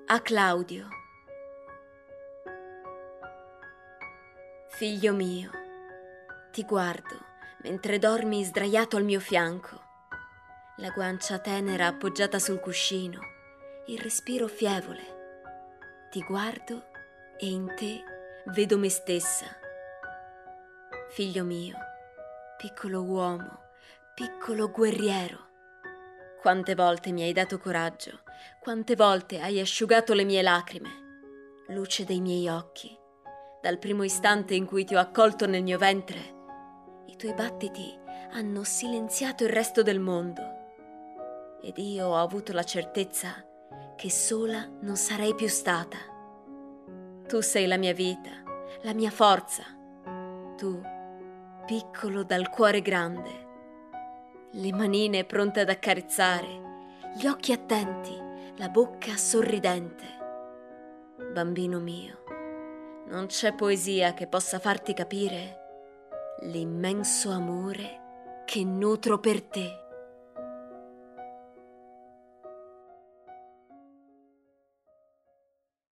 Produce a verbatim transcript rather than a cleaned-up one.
A Claudio. Figlio mio, ti guardo mentre dormi sdraiato al mio fianco, la guancia tenera appoggiata sul cuscino, il respiro fievole. Ti guardo e in te vedo me stessa. Figlio mio, piccolo uomo, piccolo guerriero, quante volte mi hai dato coraggio, quante volte hai asciugato le mie lacrime, luce dei miei occhi. Dal primo istante in cui ti ho accolto nel mio ventre, i tuoi battiti hanno silenziato il resto del mondo. Ed io ho avuto la certezza che sola non sarei più stata. Tu sei la mia vita, la mia forza. Tu, piccolo dal cuore grande, le manine pronte ad accarezzare, gli occhi attenti, la bocca sorridente. Bambino mio, non c'è poesia che possa farti capire l'immenso amore che nutro per te.